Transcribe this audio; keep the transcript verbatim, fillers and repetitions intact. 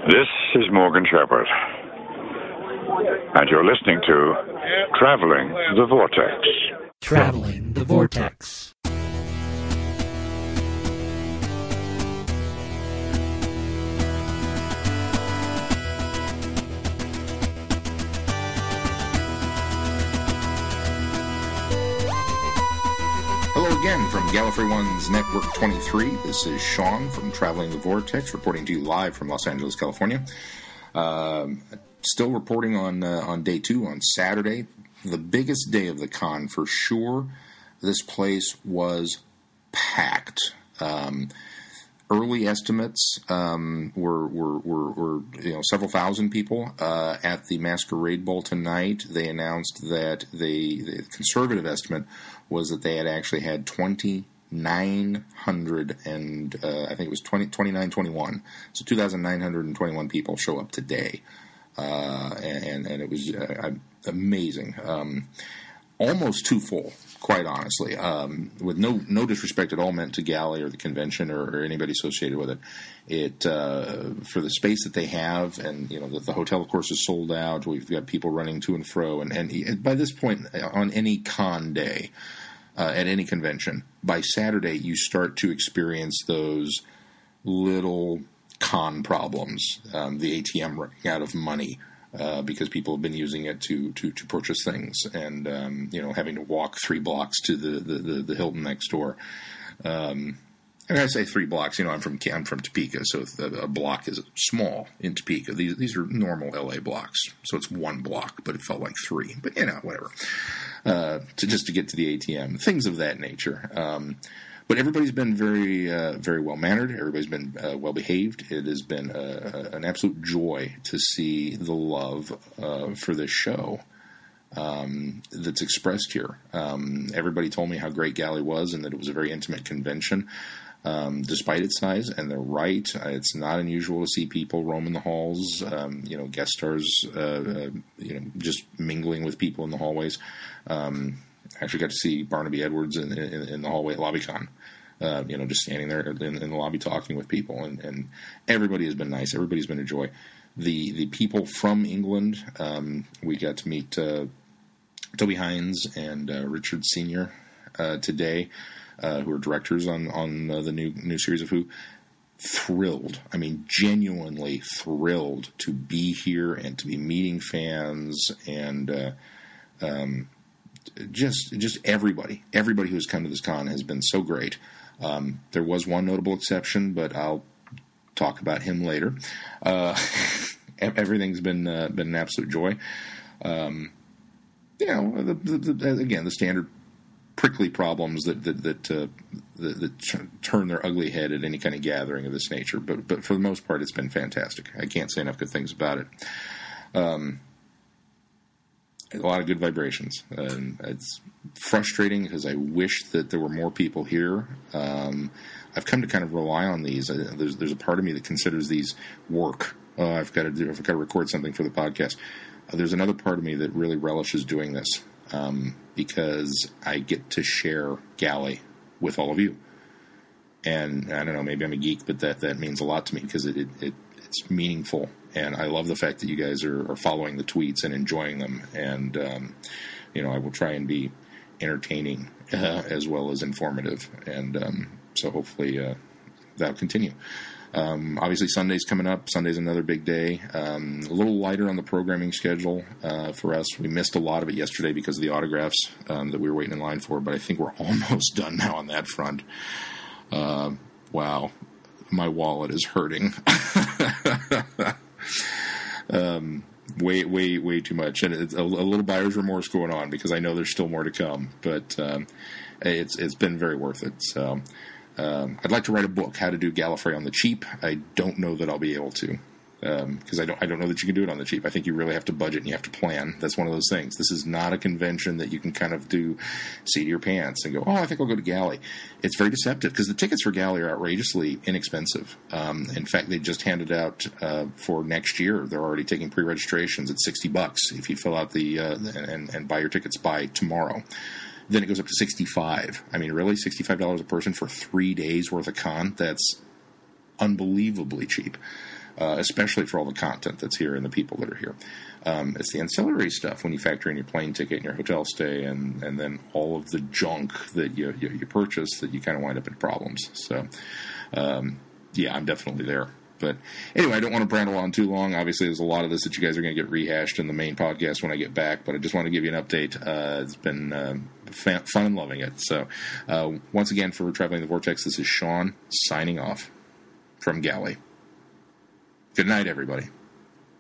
This is Morgan Shepherd, and you're listening to Traveling the Vortex. Traveling the Vortex. Hello again from Gallifrey One's Network twenty-three. This is Sean from Traveling the Vortex, reporting to you live from Los Angeles, California. Um, still reporting on uh, on day two, on Saturday, the biggest day of the con for sure. This place was packed. Um, early estimates um, were, were, were, were you know several thousand people uh, at the Masquerade Ball tonight. They announced that they, the conservative estimate was that they had actually had twenty-nine hundred and uh, I think it was twenty, twenty-nine twenty-one. So two thousand nine hundred twenty-one people show up today. Uh, and, and it was uh, amazing. Um, almost too full, quite honestly. Um, with no no disrespect at all meant to Galley or the convention or, or anybody associated with it. It uh, for the space that they have, and you know the, the hotel, of course, is sold out. We've got people running to and fro, and, and by this point, on any con day, uh, at any convention, by Saturday you start to experience those little con problems. Um, the A T M running out of money. Uh, because people have been using it to, to, to purchase things, and um, you know, having to walk three blocks to the, the, the, the Hilton next door. Um, and I say three blocks. You know, I'm from I'm from Topeka, so a block is small in Topeka. These these are normal L A blocks, so it's one block, but it felt like three. But you know, whatever. Uh, to just to get to the A T M, things of that nature. Um, But everybody's been very, uh, very well mannered. Everybody's been uh, well behaved. It has been a, a, an absolute joy to see the love uh, for this show um, that's expressed here. Um, everybody told me how great Galley was and that it was a very intimate convention, um, despite its size. And they're right. It's not unusual to see people roaming the halls. Um, you know, guest stars, uh, uh, you know, just mingling with people in the hallways. Um, Actually got to see Barnaby Edwards in, in, in the hallway at LobbyCon, uh, you know, just standing there in, in the lobby talking with people, and, and everybody has been nice. Everybody's been a joy. The the people from England, um, we got to meet uh, Toby Hines and uh, Richard Senior uh, today, uh, who are directors on on uh, the new new series of Who. Thrilled, I mean, genuinely thrilled to be here and to be meeting fans and. Uh, um, Just, just everybody, everybody who has come to this con has been so great. Um, there was one notable exception, but I'll talk about him later. Uh, everything's been uh, been an absolute joy. Um, you know, the, the, the, again, the standard prickly problems that that that, uh, that, that turn their ugly head at any kind of gathering of this nature. But but for the most part, it's been fantastic. I can't say enough good things about it. Um, A lot of good vibrations. Um, it's frustrating because I wish that there were more people here. Um, I've come to kind of rely on these. Uh, there's there's a part of me that considers these work. Uh, I've got to do. I've got to record something for the podcast. Uh, there's another part of me that really relishes doing this um, because I get to share Galley with all of you. And I don't know, maybe I'm a geek, but that, that means a lot to me because it, it, it it's meaningful. And I love the fact that you guys are, are following the tweets and enjoying them. And, um, you know, I will try and be entertaining uh, as well as informative. And um, so hopefully uh, that'll continue. Um, obviously, Sunday's coming up. Sunday's another big day. Um, a little lighter on the programming schedule uh, for us. We missed a lot of it yesterday because of the autographs um, that we were waiting in line for. But I think we're almost done now on that front. Uh, wow. My wallet is hurting. um, way, way, way too much. And it's a, a little buyer's remorse going on because I know there's still more to come, but, um, it's, it's been very worth it. So, um, I'd like to write a book, How to Do Gallifrey on the Cheap. I don't know that I'll be able to. Um, because I don't, I don't know that you can do it on the cheap. I think you really have to budget and you have to plan. That's one of those things. This is not a convention that you can kind of do, seat your pants and go, oh, I think I'll go to Galley. It's very deceptive because the tickets for Galley are outrageously inexpensive. Um, in fact, they just handed out, uh, for next year. They're already taking pre-registrations at sixty bucks if you fill out the, uh, and, and buy your tickets by tomorrow. Then it goes up to sixty-five. I mean, really? sixty-five dollars a person for three days worth of con? That's unbelievably cheap. uh, especially for all the content that's here and the people that are here. Um, it's the ancillary stuff when you factor in your plane ticket and your hotel stay, and, and then all of the junk that you you, you purchase that you kind of wind up in problems. So, um, yeah, I'm definitely there. But anyway, I don't want to prattle on too long. Obviously, there's a lot of this that you guys are going to get rehashed in the main podcast when I get back. But I just want to give you an update. Uh, it's been uh, fun and loving it. So uh, once again, for Traveling the Vortex, this is Sean signing off from Galley. Good night, everybody.